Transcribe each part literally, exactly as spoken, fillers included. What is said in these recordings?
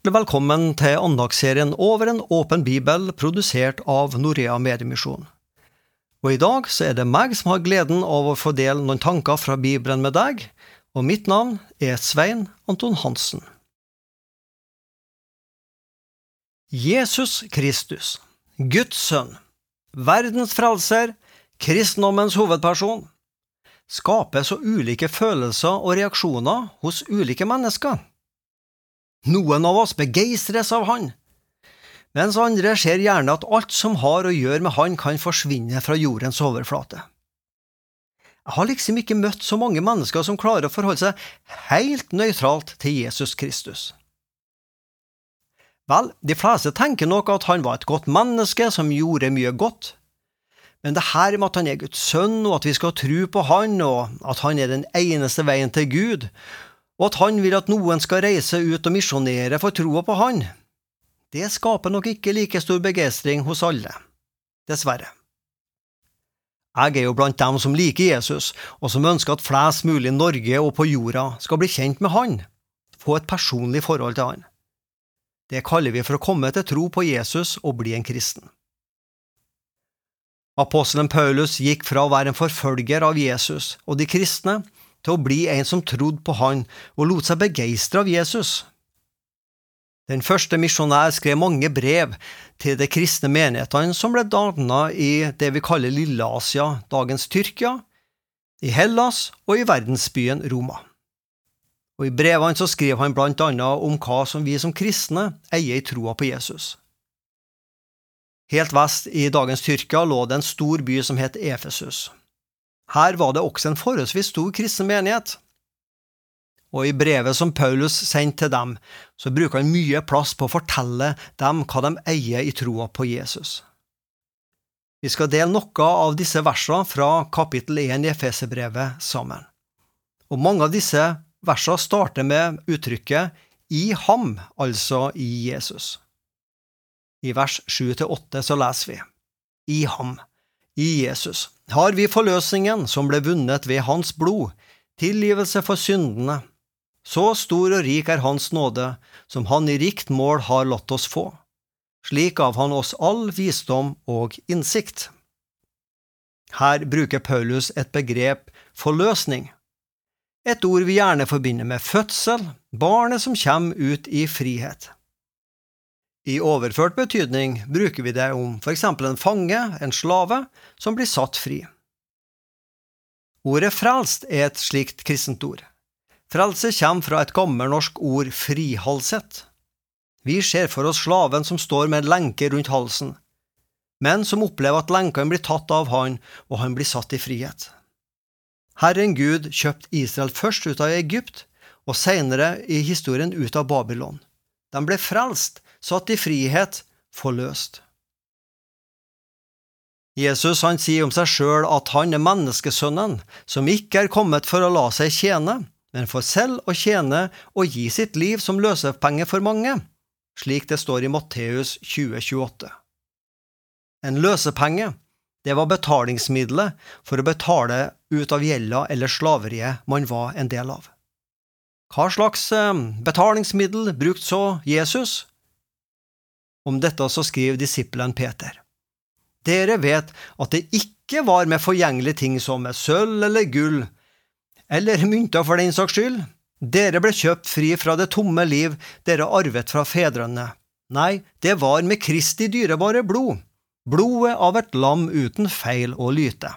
Hjertelig velkommen til andagsserien Over en åpen bibel, produsert av Norea Mediemisjon. Og i dag så er det meg som har gleden av å få dele noen tanker fra Bibelen med deg, og mitt navn er Svein Anton Hansen. Jesus Kristus, Guds sønn, verdens frelser, kristendommens hovedperson, skaper så ulike følelser og reaksjoner hos ulike mennesker. Noen av oss begeistres av han, mens andre ser gjerne at alt som har å gjøre med han kan forsvinne fra jordens overflate. Jeg har liksom ikke møtt så mange mennesker som klarer å forholde seg helt nøytralt til Jesus Kristus. Vel, de fleste tenker nok at han var et godt menneske som gjorde mye godt, men det her med at han er Guds sønn, og at vi skal tro på han, og at han er den eneste veien til Gud, og at han vil at noen skal reise ut og misjonere for troa på han, det skaper nok ikke like stor begeistring hos alle, dessverre. Jeg er jo blant dem som liker Jesus, og som ønsker at flest mulig i Norge og på jorda skal bli kjent med han, få et personlig forhold til han. Det kaller vi for å komme til tro på Jesus og bli en kristen. Apostelen Paulus gikk fra å være en forfølger av Jesus og de kristne til å bli en som trodde på han og lot seg begeistre av Jesus. Den første misjonær skrev mange brev til de kristne menighetene som ble dannet i det vi kaller Lille Asia, dagens Tyrkia, i Hellas og i verdensbyen Roma. Og i brevene så skrev han blant annet om hva som vi som kristne eier i troa på Jesus. Helt vest i dagens Tyrkia lå det en stor by som het Efesus. Her var det også en forholdsvis stor kristen menighet. Og i brevet som Paulus sendte til dem, så bruker han mye plass på å fortelle dem hva de eier i troa på Jesus. Vi skal dele noe av disse versene fra kapittel én i Efeserbrevet sammen. Og mange av disse versene starter med uttrykket «i ham», altså i Jesus. I vers sju til åtte så leser vi «I ham», i Jesus, har vi forløsningen som ble vunnet ved hans blod, tilgivelse for syndene. Så stor og rik er hans nåde, som han i rikt mål har latt oss få. Slik gav han oss all visdom og innsikt. Her bruker Paulus et begrep forløsning. Et ord vi gjerne forbinder med fødsel, barnet som kommer ut i frihet. I overført betydning bruker vi det om for eksempel en fange, en slave, som blir satt fri. Ordet frelst er et slikt kristent ord. Frelse kommer fra et gammelnorsk ord frihalset. Vi ser for oss slaven som står med en lenke rundt halsen, men som opplever at lenken blir tatt av han, og han blir satt i frihet. Herren Gud kjøpte Israel først ut av Egypt, og senere i historien ut av Babylon. De ble frelst, satt i frihet, forløst. Jesus han sier om seg selv at han er menneskesønnen, som ikke er kommet for å la seg tjene, men for selv å tjene og gi sitt liv som løsepenge for mange, slik det står i Matteus tjue tjueåtte. En løsepenge, det var betalingsmiddelet for å betale ut av gjelda eller slaveriet man var en del av. Hva slags betalingsmiddel brukte så Jesus? Om dette så skriver disippelen Peter. Dere vet at det ikke var med forgjengelige ting som med sølv eller gull, eller mynter for den saks skyld. Dere ble kjøpt fri fra det tomme liv dere arvet fra fedrene. Nei, det var med Kristi dyrebare blod, blodet av et lam uten feil og lyte.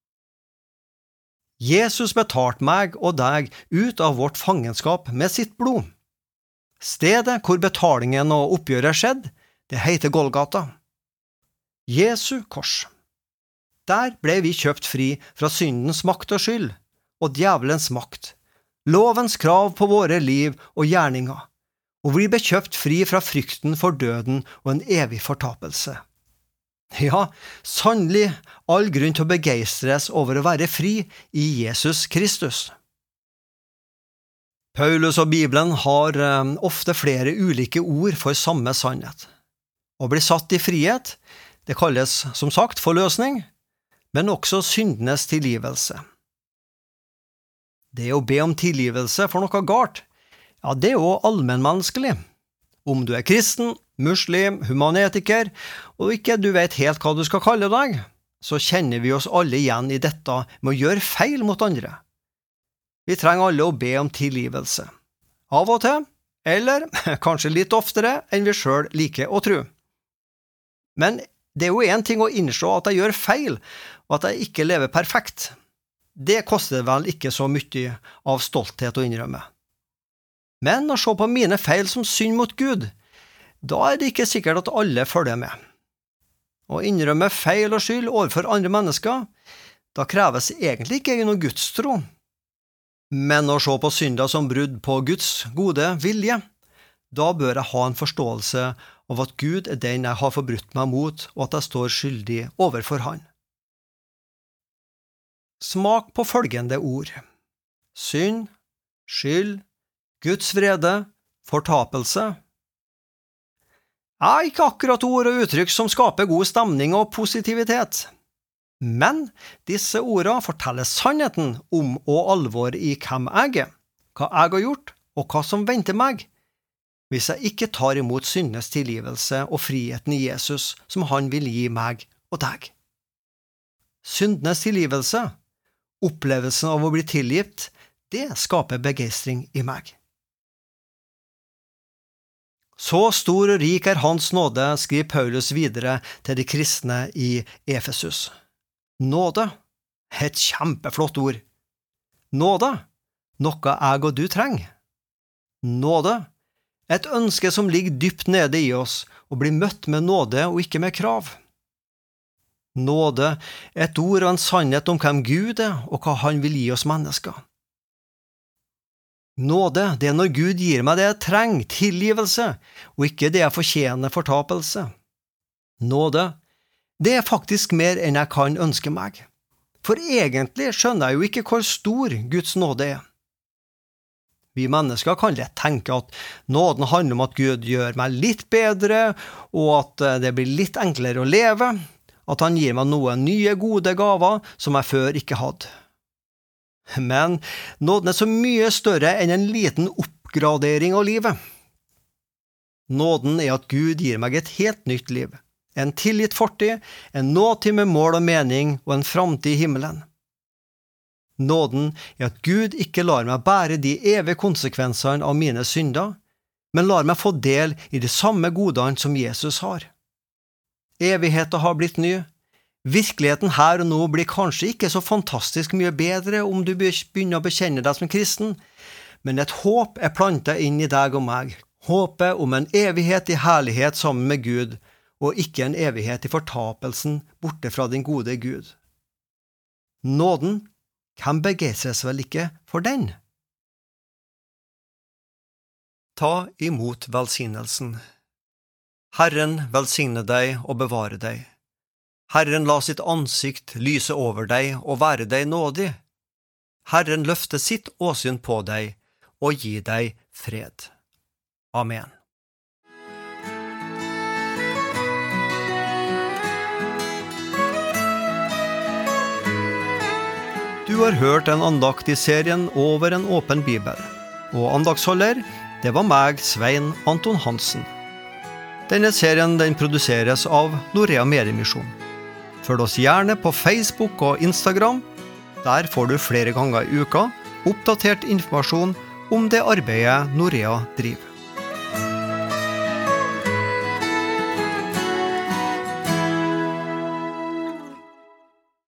Jesus betalte meg og deg ut av vårt fangenskap med sitt blod. Stedet hvor betalingen og oppgjøret skjedde, det heter Golgata. Jesu kors. Der ble vi kjøpt fri fra syndens makt og skyld, og djevelens makt, lovens krav på våre liv og gjerninger, og vi ble kjøpt fri fra frykten for døden og en evig fortapelse. Ja, sannelig all grunn til å begeistres over å være fri i Jesus Kristus. Paulus og Bibelen har um, ofte flere ulike ord for samme sannhet. Å bli satt i frihet, det kalles som sagt forløsning, men også syndenes tilgivelse. Det å be om tilgivelse for noe galt, ja, det er jo allmennmenneskelig. Om du er kristen, muslim, humanetiker, og ikke du vet helt hva du skal kalle deg, så kjenner vi oss alle igjen i dette med å gjøre feil mot andre. Vi trenger alle å be om tilgivelse. Av og til, eller kanskje litt oftere enn vi selv liker å tro. Men det er jo en ting å innse at jeg gjør feil, og at jeg ikke lever perfekt. Det koster vel ikke så mye av stolthet å innrømme. Men å se på mine feil som synd mot Gud, da er det ikke sikkert at alle følger med. Å innrømme feil og skyld overfor andre mennesker, da kreves egentlig ikke noe gudstro. Men å se på synder som brudd på Guds gode vilje, da bør jeg ha en forståelse av at Gud er den jeg har forbrutt meg mot, og at jeg står skyldig overfor han. Smak på følgende ord: synd, skyld, Guds vrede, fortapelse. Er ikke akkurat ord og uttrykk som skaper god stemning og positivitet. Men disse ordene forteller sannheten om og alvor i hvem jeg er, hva jeg har gjort og hva som venter meg, hvis jeg ikke tar imot syndenes tilgivelse og friheten i Jesus som han vil gi meg og deg. Syndenes tilgivelse, opplevelsen av å bli tilgitt, det skaper begeistring i meg. Så stor og rik er hans nåde, skriver Paulus videre til de kristne i Efesus. Nåde, et kjempeflott ord. Nåde, noe jeg og du trenger. Nåde, et ønske som ligger dypt nede i oss, og blir møtt med nåde og ikke med krav. Nåde, et ord og en sannhet om hvem Gud er, og hva han vil gi oss mennesker. Nåde, det er når Gud gir meg det jeg trenger, tilgivelse, og ikke det jeg fortjener, fortapelse. Nåde, det er faktisk mer enn jeg kan ønske meg. For egentlig skjønner jeg jo ikke hvor stor Guds nåde er. Vi mennesker kan lett tenke at nåden handler om at Gud gjør meg litt bedre, og at det blir litt enklere å leve, at han gir meg noen nye gode gaver som jeg før ikke hadde. Men nåden er så mye større enn en liten oppgradering av livet. Nåden er at Gud gir meg et helt nytt liv, en tilgitt fortid, en nåtid med mål og mening og en framtid i himmelen. Nåden er at Gud ikke lar meg bære de evige konsekvensene av mine synder, men lar meg få del i de samme godene som Jesus har. Evigheten har blitt ny. Virkeligheten her og nå blir kanskje ikke så fantastisk mye bedre om du begynner å bekjenne deg som kristen, men et håp er plantet inn i deg og meg. Håpet om en evighet i herlighet sammen med Gud, og ikke en evighet i fortapelsen borte fra din gode Gud. Nåden, hvem begeistres vel ikke for den? Ta imot velsignelsen. Herren velsigne deg og bevare deg. Herren la sitt ansikt lyse over deg og være deg nådig. Herren løfte sitt åsyn på deg og gi deg fred. Amen. Du har hørt en andakt i serien Over en åpen bibel, og andaktsholder, det var meg, Svein Anton Hansen. Denne serien den produseres av Norea Mediemisjon. Følg oss gjerne på Facebook og Instagram. Der får du flere ganger i uka oppdatert informasjon om det arbeidet Norea driver.